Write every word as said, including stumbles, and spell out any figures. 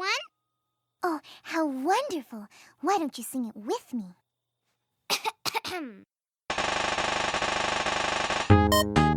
one? Oh, how wonderful! Why don't you sing it with me?